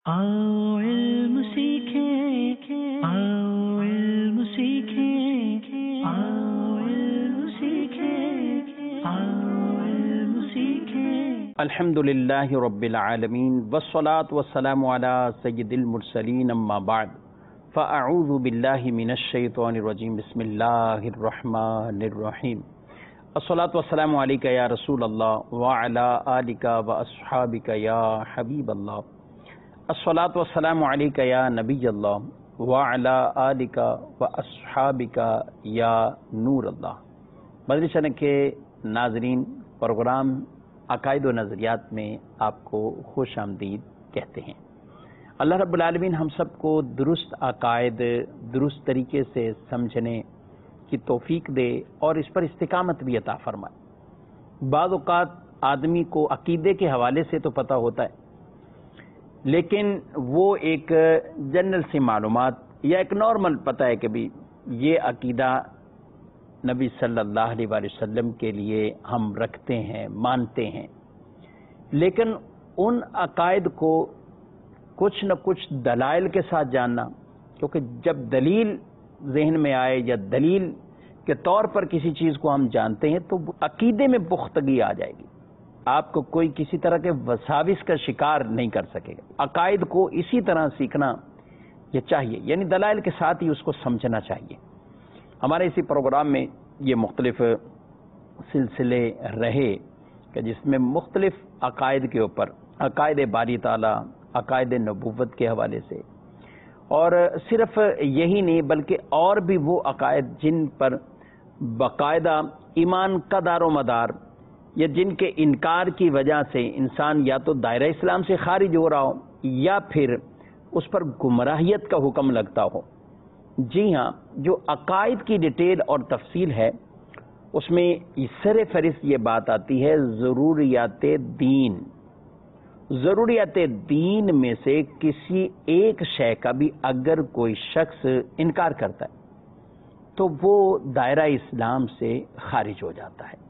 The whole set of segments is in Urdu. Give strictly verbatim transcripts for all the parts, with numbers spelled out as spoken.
आओ इल्म सीखें, आओ इल्म सीखें, आओ इल्म सीखें, आओ इल्म सीखें। अल्हम्दुलिल्लाहि रब्बिल आलमीन वस्सलातु वस्सलामु अला सय्यिदिल मुरसलीन अम्मा बाद फ़अऊज़ु बिल्लाहि मिनश शैतानिर रजीम बिस्मिल्लाहिर रहमानिर रहीम। अस्सलातु वस्सलामु अलैका या रसूल अल्लाह व अला आलिका व अस्हाबिका या हबीब अल्लाह। अस्सलातु वस्सलामु अलैका या नबी अल्लाह व अला आलिका व अस्हाबिका या नूर अल्लाह। मजलिस के नाज़रीन, प्रोग्राम अकायद व नज़रियात में आपको खुश आमदीद कहते हैं। अल्लाह रब्बुल आलमीन हम सबको दुरुस्त अकायद दुरुस्त तरीके से समझने की तौफीक दे और इस पर इस्तिकामत भी अता फरमाए। बाज़ औक़ात आदमी को अकीदे के हवाले से तो पता होता है, लेकिन वो एक जनरल सी मालूमात या एक नॉर्मल पता है कि भी ये अकीदा नबी सल्लल्लाहु अलैहि वसल्लम के लिए हम रखते हैं, मानते हैं, लेकिन उन अकायद को कुछ न कुछ दलाइल के साथ जानना, क्योंकि जब दलील जहन में आए या दलील के तौर पर किसी चीज़ को हम जानते हैं तो अकीदे में पुख्तगी आ जाएगी। आपको कोई किसी तरह के वसाविस का शिकार नहीं कर सकेगा। अकायद को इसी तरह सीखना ये चाहिए, यानी दलाइल के साथ ही उसको समझना चाहिए। हमारे इसी प्रोग्राम में ये मुख्तलिफ सिलसिले रहे कि जिसमें मुख्तलिफ अकायद के ऊपर, अकायद बारी ताला, अकायद नबूवत के हवाले से, और सिर्फ यही नहीं बल्कि और भी वो अकायद जिन पर बाकायदा ईमान का दारो मदार या जिनके इनकार की वजह से इंसान या तो दायरा इस्लाम से खारिज हो रहा हो या फिर उस पर गुमराहियत का हुक्म लगता हो। जी हाँ, जो अकायद की डिटेल और तफसील है उसमें सर फहरिस्त ये बात आती है ज़रूरियात दीन। ज़रूरियात दीन में से किसी एक शय का भी अगर कोई शख्स इनकार करता है तो वो दायरा इस्लाम से खारिज हो जाता है।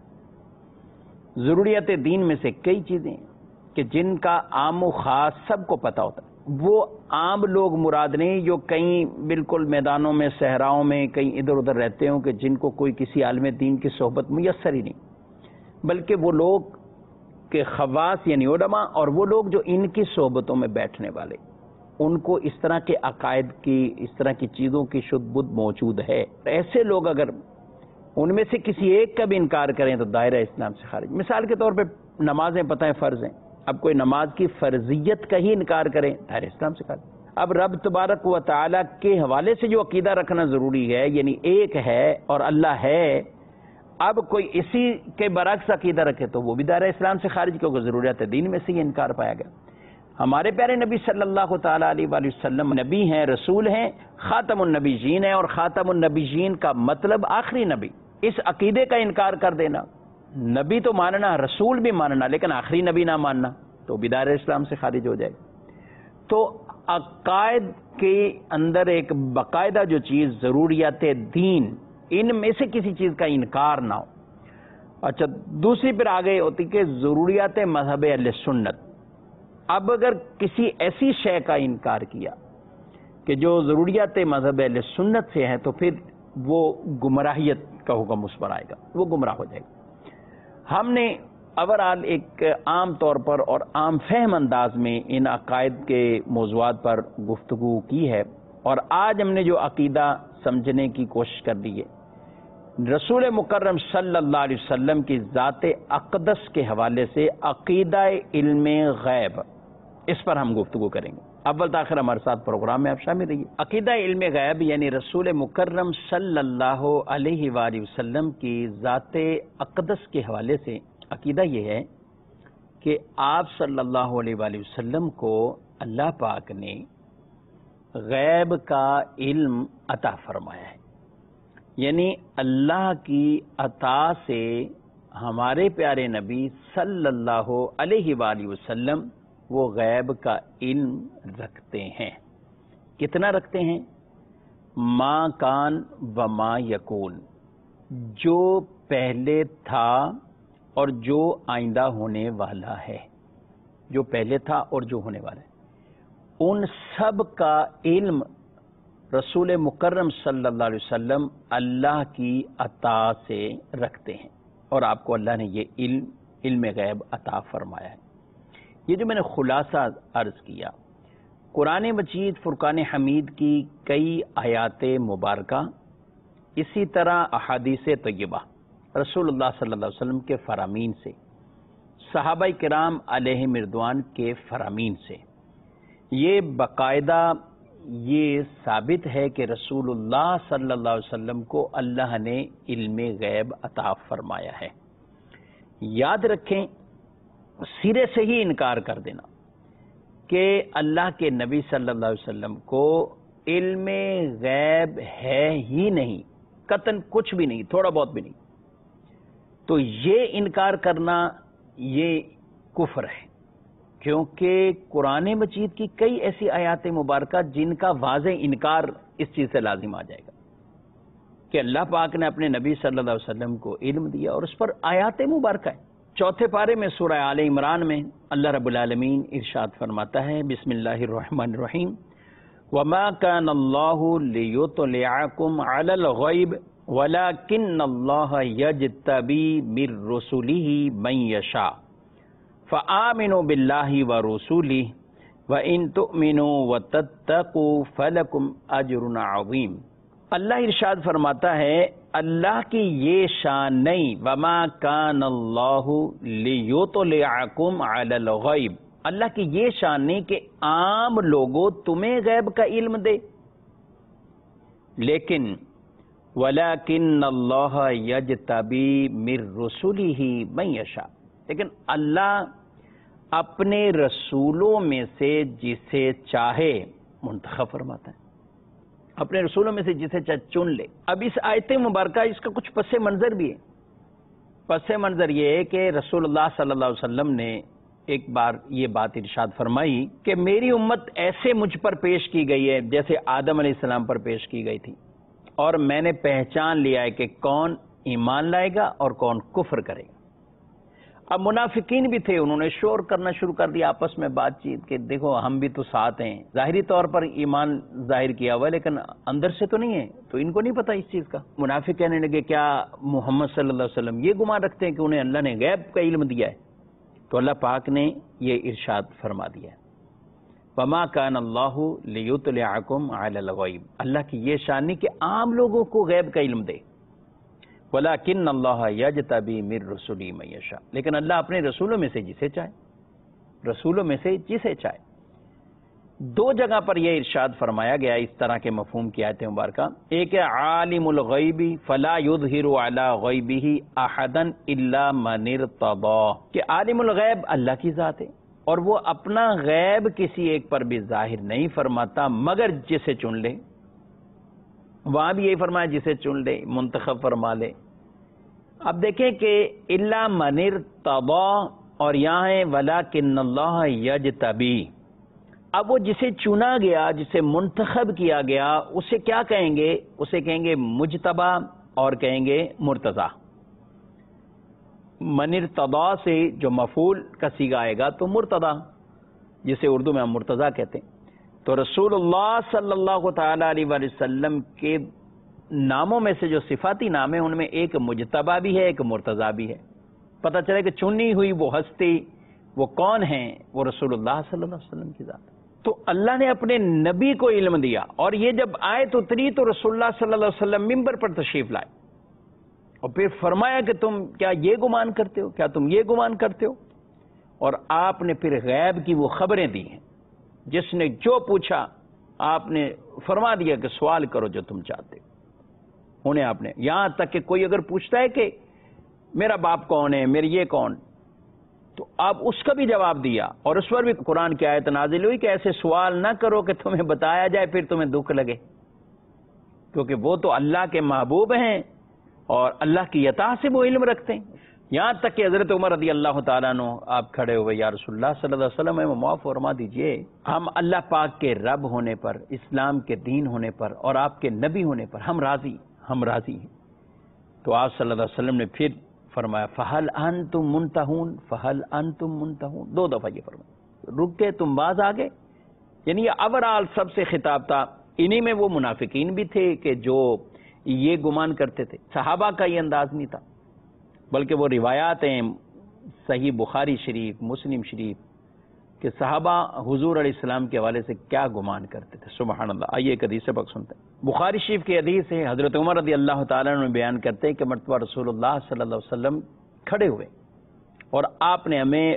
ज़रूरियात दीन में से कई चीज़ें कि जिनका आम व ख़ास सबको पता होता है। वो आम लोग मुराद नहीं जो कहीं बिल्कुल मैदानों में, सहराओं में कहीं इधर उधर रहते हों कि जिनको कोई किसी आलिम दीन की सोहबत मुयस्सर ही नहीं, बल्कि वो लोग के खवास यानी उलमा और वो लोग जो इनकी सोहबतों में बैठने वाले, उनको इस तरह के अकायद की, इस तरह की चीज़ों की शुद्ध बुद्ध मौजूद है। ऐसे लोग अगर उनमें से किसी एक का भी इनकार करें तो दायरा इस्लाम से खारिज। मिसाल के तौर पे नमाजें पता है फ़र्ज़ हैं, अब कोई नमाज की फ़र्जियत का ही इनकार करें दायरा इस्लाम से खारिज। अब रब तबारक व तआला के हवाले से जो अकीदा रखना ज़रूरी है, यानी एक है और अल्लाह है, अब कोई इसी के बरक्स अकीदा रखे तो वो भी दायरा इस्लाम से खारिज, क्योंकि ज़रूरियात दीन में से ये इनकार पाया गया। हमारे प्यारे नबी सल्लल्लाहु ताला अलैहि वसल्लम नबी हैं, रसूल हैं, खातमुन नबीयीन हैं, और खातमुन नबीयीन का मतलब आखिरी नबी। इस अकीदे का इनकार कर देना, नबी तो मानना, रसूल भी मानना, लेकिन आखिरी नबी ना मानना, तो भी दायरा इस्लाम से खारिज हो जाएगा। तो अकायद के अंदर एक बाकायदा जो चीज़ ज़रूरियात दीन, इनमें से किसी चीज़ का इनकार ना हो। अच्छा, दूसरी पर आ गई होती कि ज़रूरियात मज़हब अहले सुन्नत। अब अगर किसी ऐसी शय का इनकार किया कि जो ज़रूरियात मज़हब अहले सुन्नत से है तो फिर वो गुमराहियत का हुक्म उस पर आएगा, वो गुमराह हो जाएगा। हमने ओवरऑल एक आम तौर पर और आम फहम अंदाज में इन अकायद के मौज़ूआत पर गुफ्तगू की है, और आज हमने जो अकीदा समझने की कोशिश कर दी है रसूल मुकर्रम सल्लल्लाहु अलैहि वसल्लम की ज़ात अक़दस के हवाले से अक़ीदा इल्म गैब, इस पर हम गुफ्तगू करेंगे। अव्वल ताख़िर हमारे साथ प्रोग्राम में आप शामिल रहिए। अक़ीदा इल्म गैब यानी रसूल मुकर्रम सल्लल्लाहु अलैहि वसल्लम की ज़ात अक़दस के हवाले से अक़ीदा ये है कि आप सल्लल्लाहु अलैहि वसल्लम को अल्लाह पाक ने गैब का इल्म अता फरमाया है, यानी अल्लाह की अता से हमारे प्यारे नबी सल्लल्लाहु अलैहि वसल्लम वो गैब का इल्म रखते हैं। कितना रखते हैं? मा कान व मा यकून, जो पहले था और जो आइंदा होने वाला है, जो पहले था और जो होने वाला है। ان سب کا علم رسول مکرم صلی اللہ علیہ وسلم اللہ کی عطا سے رکھتے ہیں، اور آپ کو اللہ نے یہ علم علم غیب عطا فرمایا ہے۔ یہ جو میں نے خلاصہ عرض کیا، قرآن مجید فرقان حمید کی کئی آیات مبارکہ، اسی طرح احادیث طیبہ رسول اللہ صلی اللہ علیہ وسلم کے فرامین سے، صحابہ کرام علیہ رضوان کے فرامین سے یہ باقاعدہ یہ ثابت ہے کہ رسول اللہ صلی اللہ علیہ وسلم کو اللہ نے علم غیب عطا فرمایا ہے۔ یاد رکھیں، سرے سے ہی انکار کر دینا کہ اللہ کے نبی صلی اللہ علیہ وسلم کو علم غیب ہے ہی نہیں، قطعاً کچھ بھی نہیں، تھوڑا بہت بھی نہیں، تو یہ انکار کرنا یہ کفر ہے، کیونکہ قرآن مجید کی کئی ایسی آیات مبارکہ جن کا واضح انکار اس چیز سے لازم آ جائے گا کہ اللہ پاک نے اپنے نبی صلی اللہ علیہ وسلم کو علم دیا اور اس پر آیات مبارکہ ہے۔ چوتھے پارے میں سورہ آل عمران میں اللہ رب العالمین ارشاد فرماتا ہے، بسم اللہ الرحمن الرحیم، وَمَا كَانَ اللَّهُ لِيُطْلِعَكُمْ عَلَى الْغَيْبِ وَلَكِنَّ اللَّهَ يَجْتَبِي مِن رُّسُلِهِ مَن يَشَاءُ فَآمِنُوا بِاللَّهِ وَرُسُلِهِ وَإِن تُؤْمِنُوا وَتَتَّقُوا فَلَكُمْ أَجْرٌ عَظِيمٌ۔ اللہ ارشاد فرماتا ہے، اللہ کی یہ شان نہیں، وَمَا كَانَ اللَّهُ لِيُطْلِعَكُمْ عَلَى الْغَيْبِ، اللہ کی یہ شان نہیں کہ عام لوگوں تمہیں غیب کا علم دے، لیکن وَلَكِنَّ اللَّهَ يَجْتَبِي مِن رُّسُلِهِ مَن يَشَاءُ، لیکن اللہ اپنے رسولوں میں سے جسے چاہے منتخب فرماتا ہے، اپنے رسولوں میں سے جسے چاہے چن لے۔ اب اس آیت مبارکہ اس کا کچھ پس منظر بھی ہے۔ پس منظر یہ ہے کہ رسول اللہ صلی اللہ علیہ وسلم نے ایک بار یہ بات ارشاد فرمائی کہ میری امت ایسے مجھ پر پیش کی گئی ہے جیسے آدم علیہ السلام پر پیش کی گئی تھی، اور میں نے پہچان لیا ہے کہ کون ایمان لائے گا اور کون کفر کرے گا۔ اب منافقین بھی تھے، انہوں نے شور کرنا شروع کر دیا آپس میں بات چیت کہ دیکھو ہم بھی تو ساتھ ہیں، ظاہری طور پر ایمان ظاہر کیا ہوا لیکن اندر سے تو نہیں ہے، تو ان کو نہیں پتا اس چیز کا۔ منافق کہنے لگے کیا محمد صلی اللہ علیہ وسلم یہ گمان رکھتے ہیں کہ انہیں اللہ نے غیب کا علم دیا ہے؟ تو اللہ پاک نے یہ ارشاد فرما دیا ہے، وَمَا كَانَ اللَّهُ لِيُطْلِعَكُمْ عَلَى الْغَيْبِ، اللہ کی یہ شان نہیں کہ عام لوگوں کو غیب کا علم دے، وَلَكِنَّ اللَّهَ يَجْتَبِي مِن رُّسُلِهِ مَن يَشَاءُ، لیکن اللہ اپنے رسولوں میں سے جسے چاہے، رسولوں میں سے جسے چاہے۔ دو جگہ پر یہ ارشاد فرمایا گیا اس طرح کے مفہوم کی آیت مبارکہ، ایک ہے عالم الغیب فلا یظہر علی غیبہ احدا الا من ارتضی، کہ عالم الغیب اللہ کی ذات ہے اور وہ اپنا غیب کسی ایک پر بھی ظاہر نہیں فرماتا مگر جسے چن لے۔ وہاں بھی یہی فرمایا جسے چن لے، منتخب فرما لے۔ اب دیکھیں کہ الا من ارتضی اور یہاں ہے ولکن اللہ یجتبی، اب وہ جسے چنا گیا، جسے منتخب کیا گیا، اسے کیا کہیں گے؟ اسے کہیں گے مجتبی اور کہیں گے مرتضی۔ من ارتضی سے جو مفعول کا صیغہ آئے گا تو مرتضی، جسے اردو میں ہم مرتضی کہتے ہیں۔ تو رسول اللہ صلی اللہ تعالی علیہ وآلہ وسلم کے ناموں میں سے جو صفاتی نام ہیں ان میں ایک مجتبی بھی ہے، ایک مرتضی بھی ہے۔ پتہ چلے کہ چنی ہوئی وہ ہستی وہ کون ہیں؟ وہ رسول اللہ صلی اللہ علیہ وسلم کی ذات۔ تو اللہ نے اپنے نبی کو علم دیا، اور یہ جب آیت اتری تو رسول اللہ صلی اللہ علیہ وسلم ممبر پر تشریف لائے اور پھر فرمایا کہ تم کیا یہ گمان کرتے ہو، کیا تم یہ گمان کرتے ہو؟ اور آپ نے پھر غیب کی وہ خبریں دی ہیں، جس نے جو پوچھا آپ نے فرما دیا کہ سوال کرو جو تم چاہتے ہو۔ انہیں آپ نے، یہاں تک کہ کوئی اگر پوچھتا ہے کہ میرا باپ کون ہے، میری یہ کون، تو آپ اس کا بھی جواب دیا، اور اس پر بھی قرآن کی آیت نازل ہوئی کہ ایسے سوال نہ کرو کہ تمہیں بتایا جائے پھر تمہیں دکھ لگے، کیونکہ وہ تو اللہ کے محبوب ہیں اور اللہ کی عطا سے وہ علم رکھتے ہیں۔ یہاں تک کہ حضرت عمر رضی اللہ تعالیٰ عنہ آپ کھڑے ہوئے، یا رسول اللہ صلی اللہ علیہ وسلم ہمیں معاف فرما دیجئے، ہم اللہ پاک کے رب ہونے پر، اسلام کے دین ہونے پر اور آپ کے نبی ہونے پر ہم راضی ہم راضی ہیں۔ تو آپ صلی اللہ علیہ وسلم نے پھر فرمایا فہل انتم منتہون، فہل انتم منتہون، دو دفعہ یہ فرمایا، رک کے تم باز آگے یعنی یہ اوورآل سب سے خطاب تھا. انہی میں وہ منافقین بھی تھے کہ جو یہ گمان کرتے تھے. صحابہ کا یہ انداز نہیں تھا، بلکہ وہ روایات ہیں صحیح بخاری شریف، مسلم شریف کہ صحابہ حضور علیہ السلام کے حوالے سے کیا گمان کرتے تھے. سبحان اللہ. آئیے ایک حدیث پاک سنتے ہیں. بخاری شریف کی حدیث ہے، حضرت عمر رضی اللہ تعالیٰ عنہ بیان کرتے ہیں کہ مرتبہ رسول اللہ صلی اللہ علیہ وسلم کھڑے ہوئے اور آپ نے ہمیں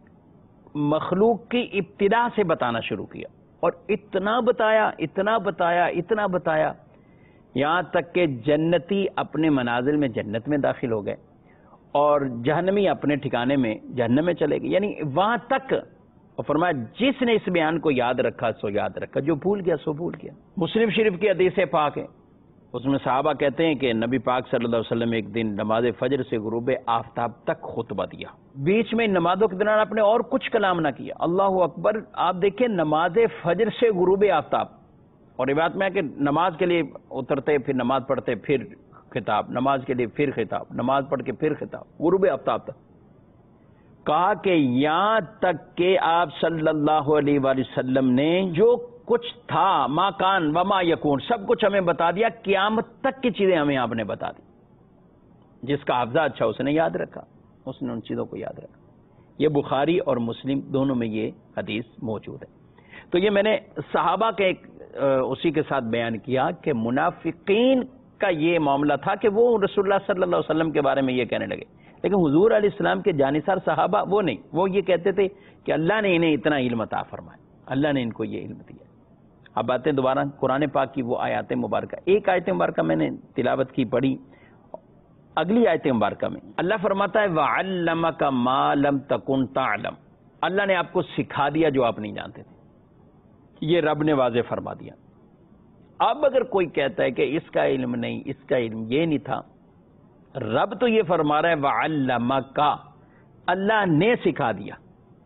مخلوق کی ابتدا سے بتانا شروع کیا، اور اتنا بتایا اتنا بتایا اتنا بتایا یہاں تک کہ جنتی اپنے منازل میں جنت میں داخل ہو گئے اور جہنمی اپنے ٹھکانے میں جہنم میں چلے گئے. یعنی وہاں تک. اور فرمایا جس نے اس بیان کو یاد رکھا سو یاد رکھا، جو بھول گیا سو بھول گیا. مسلم شریف کی حدیث پاک ہے، اس میں صحابہ کہتے ہیں کہ نبی پاک صلی اللہ علیہ وسلم ایک دن نماز فجر سے غروب آفتاب تک خطبہ دیا. بیچ میں نمازوں کے دوران آپ نے اور کچھ کلام نہ کیا. اللہ اکبر. آپ دیکھیں نماز فجر سے غروب آفتاب، اور روایت میں ہے کہ نماز کے لیے اترتے پھر نماز پڑھتے پھر خطاب، نماز کے لیے پھر خطاب، نماز پڑھ کے پھر خطاب، غروب آفتاب تک. کہا کہ یہاں تک کہ آپ صلی اللہ علیہ وآلہ وسلم نے جو کچھ تھا ما کان وما یکون سب کچھ ہمیں بتا دیا. قیامت تک کی چیزیں ہمیں آپ نے بتا دی. جس کا حافظہ اچھا اس نے یاد رکھا، اس نے ان چیزوں کو یاد رکھا. یہ بخاری اور مسلم دونوں میں یہ حدیث موجود ہے. تو یہ میں نے صحابہ کے ایک اسی کے ساتھ بیان کیا کہ منافقین کا یہ معاملہ تھا کہ وہ رسول اللہ صلی اللہ علیہ وسلم کے بارے میں یہ کہنے لگے، لیکن حضور علیہ السلام کے جانثار صحابہ وہ نہیں. وہ یہ کہتے تھے کہ اللہ نے انہیں اتنا علم عطا فرمایا، اللہ نے ان کو یہ علم دیا. اب باتیں دوبارہ قرآن پاک کی وہ آیات مبارکہ. ایک آیت مبارکہ میں نے تلاوت کی پڑھی. اگلی آیت مبارکہ میں اللہ فرماتا ہے وَعَلَّمَكَ مَا لَمْ تَكُنْ تَعْلَمْ. اللہ نے آپ کو سکھا دیا جو آپ نہیں جانتے تھے. یہ رب نے واضح فرما دیا. اب اگر کوئی کہتا ہے کہ اس کا علم نہیں، اس کا علم یہ نہیں تھا، رب تو یہ فرما رہا ہے وَعَلَّمَكَ، اللہ نے سکھا دیا.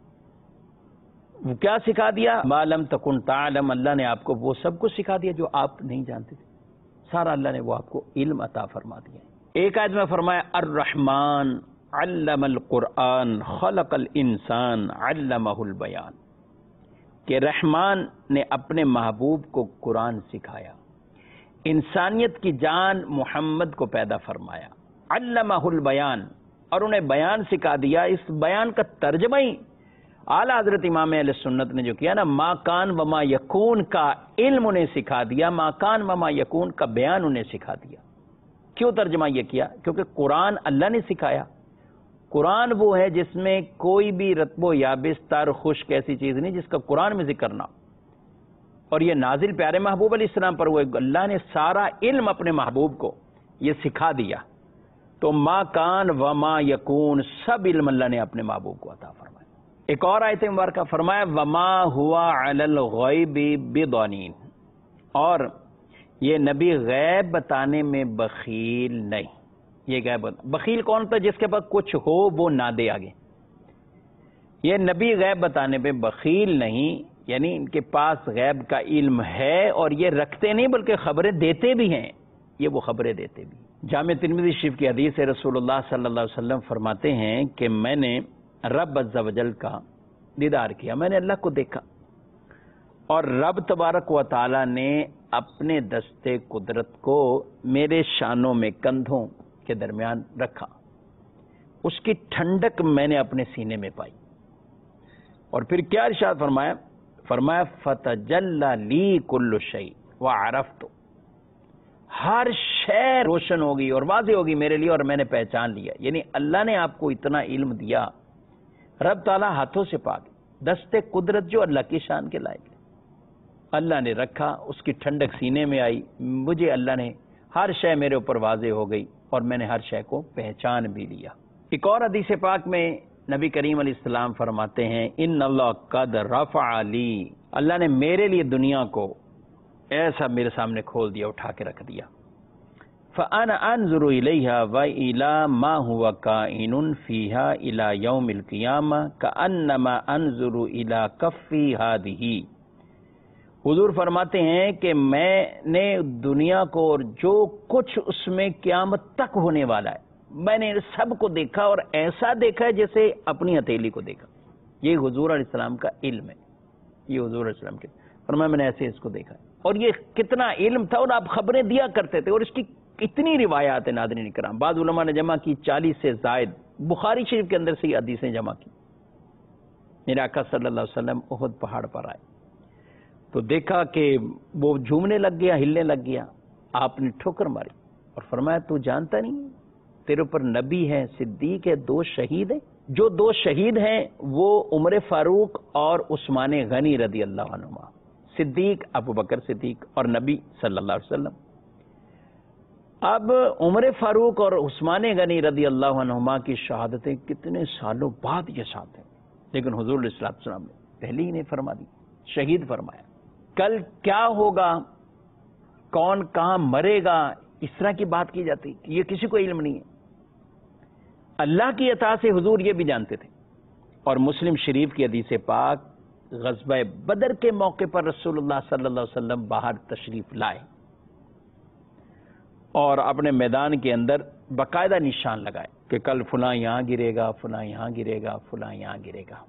وہ کیا سکھا دیا؟ مَا لَمْ تَكُنْ تَعْلَمْ. اللہ نے آپ کو وہ سب کچھ سکھا دیا جو آپ نہیں جانتے تھے. سارا اللہ نے وہ آپ کو علم عطا فرما دیا. ایک آیت میں فرمایا الرحمن علم القرآن خلق الانسان علمہ البیان، کہ رحمان نے اپنے محبوب کو قرآن سکھایا، انسانیت کی جان محمد کو پیدا فرمایا. علمہ البیان، اور انہیں بیان سکھا دیا. اس بیان کا ترجمہ ہی اعلیٰ حضرت امام اہل سنت نے جو کیا نا، ما کان وما یکون کا علم انہیں سکھا دیا، ما کان وما یکون کا بیان انہیں سکھا دیا. کیوں ترجمہ یہ کیا؟ کیونکہ قرآن اللہ نے سکھایا. قرآن وہ ہے جس میں کوئی بھی رطب و یابس تر خشک ایسی چیز نہیں جس کا قرآن میں ذکر نہ ہو، اور یہ نازل پیارے محبوب علیہ السلام پر ہوئے. اللہ نے سارا علم اپنے محبوب کو یہ سکھا دیا. تو ما کان وما یکون سب علم اللہ نے اپنے محبوب کو عطا فرمایا. ایک اور آیت مبارکہ فرمایا وما ہوا علی الغیب بضنین، اور یہ نبی غیب بتانے میں بخیل نہیں. یہ غیب بخیل کون تھا؟ جس کے پاس کچھ ہو وہ نہ دے آگے. یہ نبی غیب بتانے پہ بخیل نہیں، یعنی ان کے پاس غیب کا علم ہے اور یہ رکھتے نہیں بلکہ خبریں دیتے بھی ہیں. یہ وہ خبریں دیتے بھی. جامع ترمذی شریف کی حدیث ہے، رسول اللہ صلی اللہ علیہ وسلم فرماتے ہیں کہ میں نے رب عز و جل کا دیدار کیا، میں نے اللہ کو دیکھا، اور رب تبارک و تعالی نے اپنے دستے قدرت کو میرے شانوں میں کندھوں کے درمیان رکھا. اس کی ٹھنڈک میں نے اپنے سینے میں پائی. اور پھر کیا ارشاد فرمایا؟ فرمایا فتجلی لی کل شیء وعرفت، ہر شے روشن ہوگی اور واضح ہوگی میرے لیے اور میں نے پہچان لیا. یعنی اللہ نے آپ کو اتنا علم دیا، رب تعالیٰ ہاتھوں سے پاک، دستے قدرت جو اللہ کی شان کے لائق ہے اللہ نے رکھا. اس کی ٹھنڈک سینے میں آئی، مجھے اللہ نے ہر شے میرے اوپر واضح ہو گئی اور میں نے ہر شے کو پہچان بھی لیا. ایک اور حدیث پاک میں نبی کریم علیہ السلام فرماتے ہیں ان اللہ قد رفع لی، اللہ نے میرے لیے دنیا کو ایسا میرے سامنے کھول دیا، اٹھا کے رکھ دیا. فَأَنَا أَنظُرُ إِلَيْهَا وَإِلَى مَا هُوَ كَائِنٌ فِيهَا إِلَى يَوْمِ الْقِيَامَةِ كَأَنَّمَا أَنظُرُ إِلَى كَفِّي هَذِهِ. حضور فرماتے ہیں کہ میں نے دنیا کو اور جو کچھ اس میں قیامت تک ہونے والا ہے میں نے سب کو دیکھا، اور ایسا دیکھا ہے جیسے اپنی ہتھیلی کو دیکھا. یہ حضور علیہ السلام کا علم ہے. یہ حضور علیہ السلام کے فرمایا میں نے ایسے اس کو دیکھا ہے، اور یہ کتنا علم تھا اور آپ خبریں دیا کرتے تھے، اور اس کی اتنی روایات ہیں ناظرین کرام، بعض علماء نے جمع کی چالیس سے زائد، بخاری شریف کے اندر سے یہ حدیثیں جمع کی۔ میرے آقا صلی اللہ علیہ وسلم احد پہاڑ پر آئے تو دیکھا کہ وہ جھومنے لگ گیا، ہلنے لگ گیا، آپ نے ٹھوکر ماری اور فرمایا تو جانتا نہیں تیرے اوپر نبی ہے، صدیق ہے، دو شہید ہیں؟ جو دو شہید ہیں وہ عمر فاروق اور عثمان غنی رضی اللہ عنہما، صدیق ابو بکر صدیق اور نبی صلی اللہ علیہ وسلم۔ اب عمر فاروق اور عثمان غنی رضی اللہ عنہما کی شہادتیں کتنے سالوں بعد یہ ساتھ ہیں، لیکن حضور علیہ الصلوۃ والسلام نے پہلے ہی نہیں فرما دی، شہید فرمایا۔ کل کیا ہوگا، کون کہاں مرے گا، اس طرح کی بات کی جاتی، یہ کسی کو علم نہیں ہے۔ اللہ کی عطا سے حضور یہ بھی جانتے تھے، اور مسلم شریف کی حدیث پاک، غزوہ بدر کے موقع پر رسول اللہ صلی اللہ علیہ وسلم باہر تشریف لائے اور اپنے میدان کے اندر باقاعدہ نشان لگائے کہ کل فلاں یہاں گرے گا، فلاں یہاں گرے گا، فلاں یہاں گرے گا۔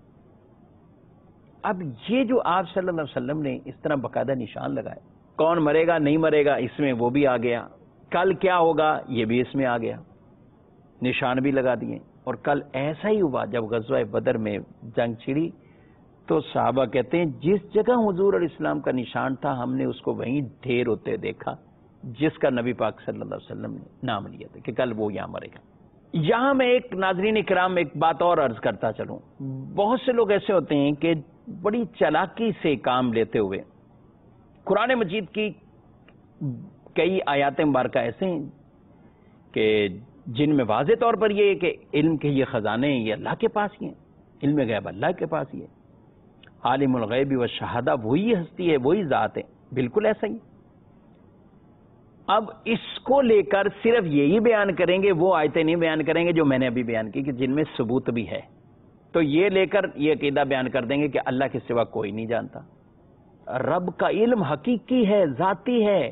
اب یہ جو آپ صلی اللہ علیہ وسلم نے اس طرح باقاعدہ نشان لگائے، کون مرے گا نہیں مرے گا اس میں وہ بھی آ گیا، کل کیا ہوگا یہ بھی اس میں آ گیا، نشان بھی لگا دیے۔ اور کل ایسا ہی ہوا، جب غزوہ بدر میں جنگ چھڑی تو صحابہ کہتے ہیں جس جگہ حضور علیہ السلام کا نشان تھا ہم نے اس کو وہیں ڈھیر ہوتے دیکھا جس کا نبی پاک صلی اللہ علیہ وسلم نے نام لیا تھا کہ کل وہ یہاں مرے گا۔ یہاں میں ایک ناظرین کرام ایک بات اور عرض کرتا چلوں، بہت سے لوگ ایسے ہوتے ہیں کہ بڑی چالاکی سے کام لیتے ہوئے قرآن مجید کی کئی آیات مبارکہ ایسے ہیں کہ جن میں واضح طور پر یہ ہے کہ علم کے یہ خزانے ہیں یہ اللہ کے پاس ہی ہیں، علم غیب اللہ کے پاس ہی ہے، عالم الغیب والشہادہ وہی ہستی ہے، وہی ذات ہے، بالکل ایسا ہی۔ اب اس کو لے کر صرف یہی بیان کریں گے، وہ آیتیں نہیں بیان کریں گے جو میں نے ابھی بیان کی کہ جن میں ثبوت بھی ہے، تو یہ لے کر یہ عقیدہ بیان کر دیں گے کہ اللہ کے سوا کوئی نہیں جانتا۔ رب کا علم حقیقی ہے، ذاتی ہے۔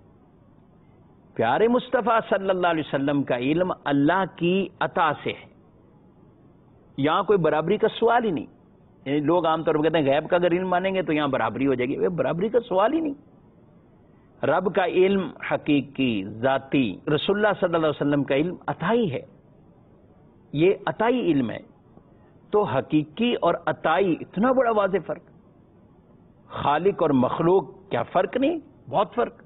پیارے مصطفیٰ صلی اللہ علیہ وسلم کا علم اللہ کی عطا سے ہے، یہاں کوئی برابری کا سوال ہی نہیں۔ یعنی لوگ عام طور پر کہتے ہیں غیب کا اگر علم مانیں گے تو یہاں برابری ہو جائے گی، برابری کا سوال ہی نہیں۔ رب کا علم حقیقی، ذاتی، رسول اللہ صلی اللہ علیہ وسلم کا علم عطائی ہے، یہ عطائی علم ہے۔ تو حقیقی اور عطائی اتنا بڑا واضح فرق، خالق اور مخلوق کیا فرق نہیں، بہت فرق۔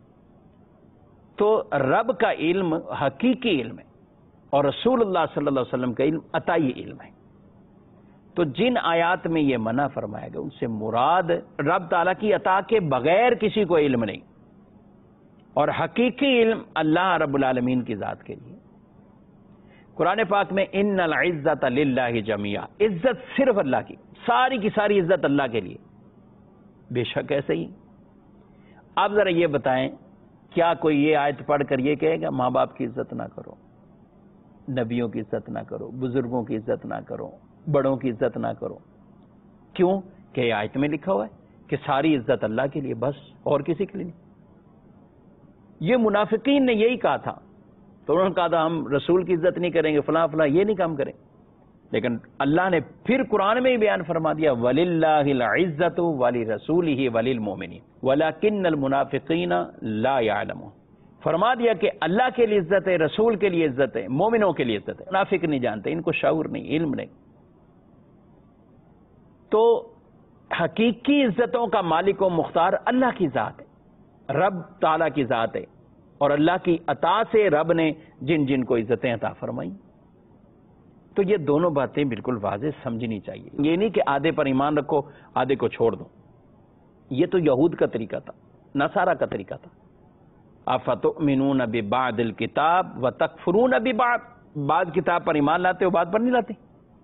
تو رب کا علم حقیقی علم ہے اور رسول اللہ صلی اللہ علیہ وسلم کا علم عطائی علم ہے۔ تو جن آیات میں یہ منع فرمایا گیا ان سے مراد رب تعالیٰ کی عطا کے بغیر کسی کو علم نہیں، اور حقیقی علم اللہ رب العالمین کی ذات کے لیے۔ قرآن پاک میں ان العزت للہ جمیعا، عزت صرف اللہ کی، ساری کی ساری عزت اللہ کے لیے۔ بے شک ایسے ہی۔ آپ ذرا یہ بتائیں، کیا کوئی یہ آیت پڑھ کر یہ کہے گا ماں باپ کی عزت نہ کرو، نبیوں کی عزت نہ کرو، بزرگوں کی عزت نہ کرو، بڑوں کی عزت نہ کرو؟ کیوں کہ یہ آیت میں لکھا ہوا ہے کہ ساری عزت اللہ کے لیے، بس اور کسی کے لیے نہیں۔ یہ منافقین نے یہی کہا تھا، تو انہوں نے کہا تھا ہم رسول کی عزت نہیں کریں گے، فلاں فلاں، یہ نہیں کام کریں۔ لیکن اللہ نے پھر قرآن میں ہی بیان فرما دیا وَلِلَّهِ الْعِزَّةُ وَلِرَسُولِهِ وَلِلْمُؤْمِنِينَ وَلَكِنَّ الْمُنَافِقِينَ لَا يَعْلَمُونَ۔ فرما دیا کہ اللہ کے لیے عزت ہے، رسول کے لیے عزت ہے، مومنوں کے لیے عزت ہے، منافق نہیں جانتے، ان کو شعور نہیں، علم نہیں۔ تو حقیقی عزتوں کا مالک و مختار اللہ کی ذات ہے، رب تعالیٰ کی ذات ہے، اور اللہ کی عطا سے رب نے جن جن کو عزتیں عطا فرمائی۔ تو یہ دونوں باتیں بالکل واضح سمجھنی چاہیے، یہ نہیں کہ آدھے پر ایمان رکھو آدھے کو چھوڑ دو۔ یہ تو یہود کا طریقہ تھا، نصارہ کا طریقہ تھا۔ افتؤمنون ببعض الکتاب وتکفرون ببعض، بعض کتاب پر ایمان لاتے ہو بعض پر نہیں لاتے۔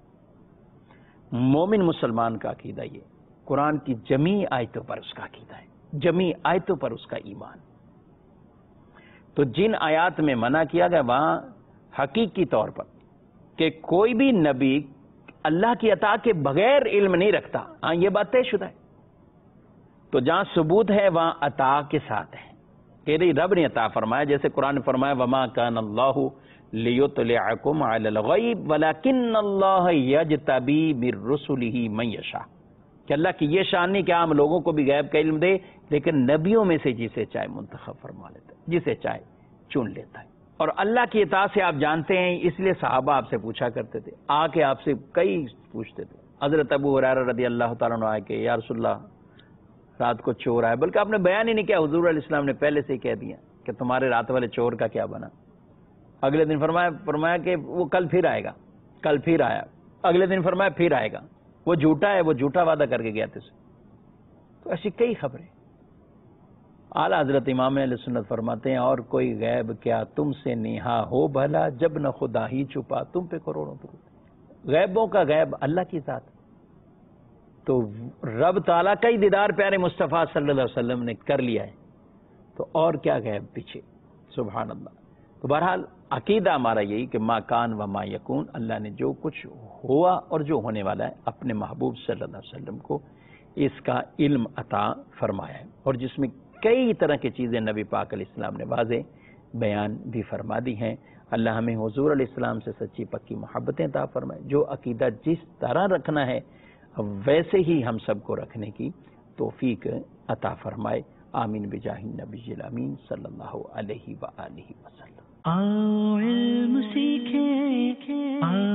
مومن مسلمان کا عقیدہ یہ قرآن کی جمیع آیتوں پر اس کا عقیدہ ہے، جمیع آیتوں پر اس کا ایمان۔ تو جن آیات میں منع کیا گیا وہاں حقیقی طور پر کہ کوئی بھی نبی اللہ کی عطا کے بغیر علم نہیں رکھتا، ہاں یہ بات طے شدہ ہے۔ تو جہاں ثبوت ہے وہاں عطا کے ساتھ ہے کہ رب نے عطا فرمایا، جیسے قرآن نے فرمایا وما کان اللہ لیطلعکم علی الغیب ولکن اللہ یجتبی من رسلہ من یشاء۔ کہ اللہ کی یہ شان نہیں کہ عام لوگوں کو بھی غیب کا علم دے، لیکن نبیوں میں سے جسے چاہے منتخب فرما لیتا ہے، جسے چاہے چن لیتا ہے۔ اور اللہ کی اطاعت سے آپ جانتے ہیں، اس لیے صحابہ آپ سے پوچھا کرتے تھے، آ کے آپ سے کئی پوچھتے تھے۔ حضرت ابو ہریرہ رضی اللہ تعالیٰ عنہ آئے کہ یا رسول اللہ رات کو چور آئے، بلکہ آپ نے بیان ہی نہیں کیا، حضور علیہ السلام نے پہلے سے ہی کہہ دیا کہ تمہارے رات والے چور کا کیا بنا۔ اگلے دن فرمایا فرمایا کہ وہ کل پھر آئے گا، کل پھر آیا، اگلے دن فرمایا پھر آئے گا، وہ جھوٹا ہے، وہ جھوٹا وعدہ کر کے گیا تھا۔ تو ایسی کئی خبریں۔ اعلیٰ حضرت امام اہل سنت فرماتے ہیں، اور کوئی غیب کیا تم سے نہا ہو بھلا، جب نہ خدا ہی چھپا تم پہ کروڑوں درود۔ غیبوں کا غیب اللہ کی ذات، تو رب تعالیٰ کا ہی دیدار پیارے مصطفیٰ صلی اللہ علیہ وسلم نے کر لیا ہے، تو اور کیا غیب پیچھے، سبحان اللہ۔ تو بہرحال عقیدہ ہمارا یہی کہ ما کان و ما یکون، اللہ نے جو کچھ ہوا اور جو ہونے والا ہے اپنے محبوب صلی اللہ علیہ وسلم کو اس کا علم عطا فرمایا ہے، اور جس میں کئی طرح کی چیزیں نبی پاک علیہ السلام نے واضح بیان بھی فرما دی ہیں۔ اللہ ہمیں حضور علیہ السلام سے سچی پکی محبتیں عطا فرمائے، جو عقیدہ جس طرح رکھنا ہے ویسے ہی ہم سب کو رکھنے کی توفیق عطا فرمائے۔ آمین بجاہ النبی الامین صلی اللہ علیہ وآلہ وسلم۔ آؤ علم سیکھیں،